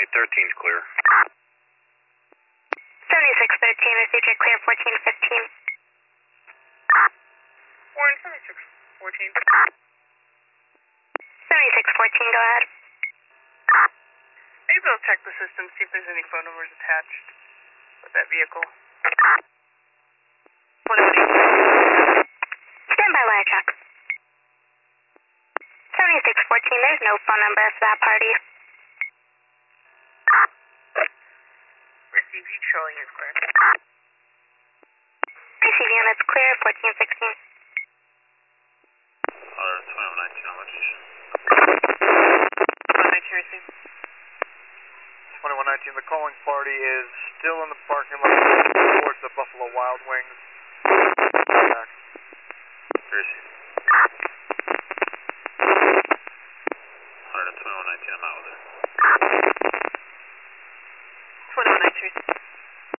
13's clear. 7613, received your clear 1415. Warren, 7614. 7614, go ahead. Maybe I'll check the system, see if there's any phone numbers attached with that vehicle. 118. Stand by, ladder truck. 7614, there's no phone number for that party. Receive you, Charlie, is clear. Receive units clear, 1416. 2119 on location. 119, receive. 2119, the calling party is still in the parking lot towards the Buffalo Wild Wings. Back. Receive. 2119, I'm out with it. 2119, receive.